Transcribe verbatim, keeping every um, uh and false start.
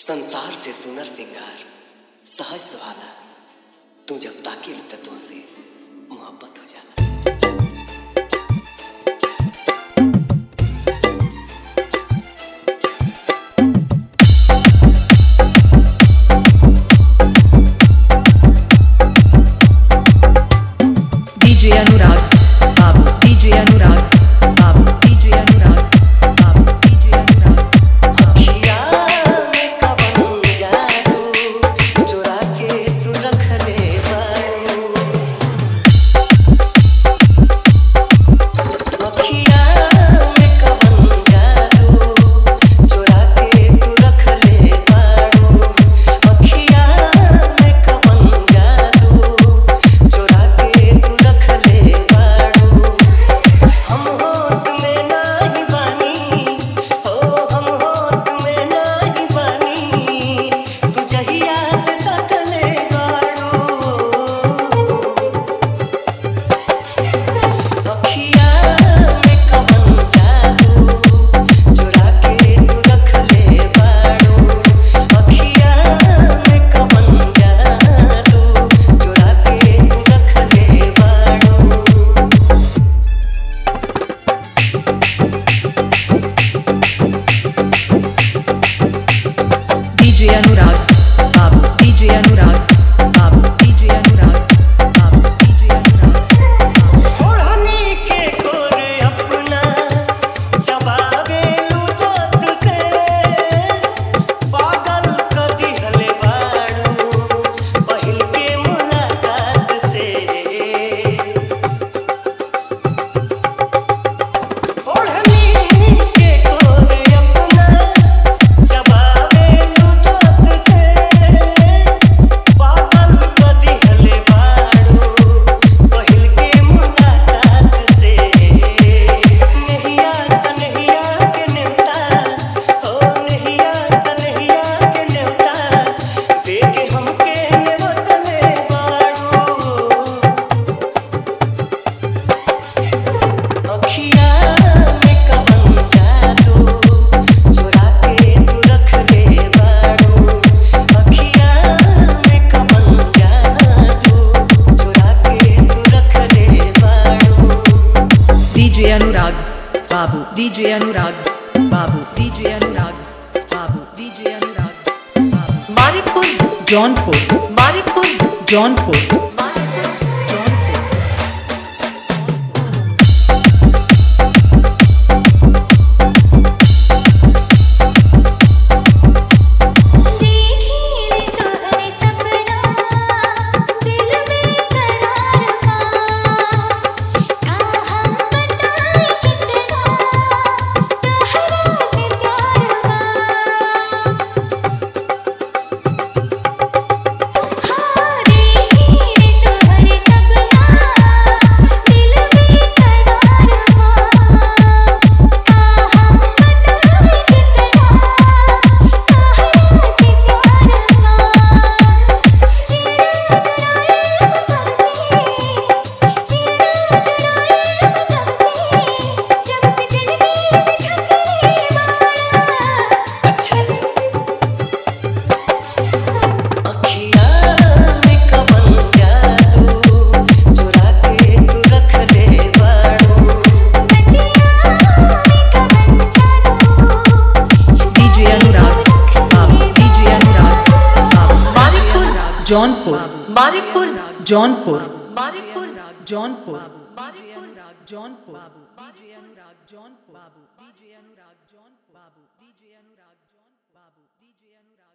संसार से सुनर सिंगार सहज सुहाना, तू जब ताके लो तो तुझसे मोहब्बत हो जाला। डीजे अनुराग बाबू, डीजे अनुराग बाबू, डीजे अनुराग बाबू, डीजे अनुराग। अखिया में कवन जादू चुरा के तू रख ले बाड़ू, अखिया में कवन जादू चुरा के तू रख ले बाड़ू, अखिया में कवन जादू चुरा के तू रख ले बाड़ू। हम होश में नाही बानी, हो हम होश में नाही बानी, तू जहिया से तकले बाड़ू, अखिया में कवन जादू चुरा के तू रख ले बाड़ू, अखिया में कवन जादू चुरा के तू रख ले बाड़ू। डीजे अनुराग बाबू, डीजे अनुराग बाबू, डीजे अनुराग बाबू, डीजे अनुराग। ओढ़नी के कोरे अपना जवाबे लूटत से पागल क दिहले बाड़ू पहिल के मुलाकात से। ओढ़नी के कोरे अपना जवाबे लूटत से पागल क दिहले बाड़ू पहिल के मुलाकात से। नहिया सनहिया के नेवता, हो नहिया सनहिया के नेवता देके हमके नेवतले बाड़ू, अखिया में कवन जादू चुरा के तू रख ले बाड़ू, अखिया में कवन जादू चुरा के तू रख ले बाड़ू। डीजे अनुराग बाबू, डीजे अनुराग बाबू, डीजे अनुराग बाबू, डीजे अनुराग बाबू। मारिकपुर जौनपुर, मारिकपुर जौनपुर, मारिकपुर जौनपुर। देखी तोहरे सपना दिल में करार बा, का हम बताएं कितना तोहरा से प्यार बा। हाँ देखी तोहरे सपना दिल में करार बा, का हम बताएं कितना तोहरा से प्यार बा। चेहरा चुराए कब से, चेहरा चुराए कब से, जब से जिंदगी में झकरे बाड़ा। अच्छा अखिया में कवन जादू चुरा के तू रख ले बाड़ू, बतिया में कवन जादू डीजे अनुराग बाबू, डीजे अनुराग बाबू। मारिकपुर जौनपुर, मारिकपुर जौनपुर, मारिकपुर जौनपुर, मारिकपुर जौनपुर, डीजे अनुराग जौनपुर बाबू, डीजे अनुराग जौनपुर बाबू, डीजे अनुराग जौनपुर बाबू, डीजे अनुराग।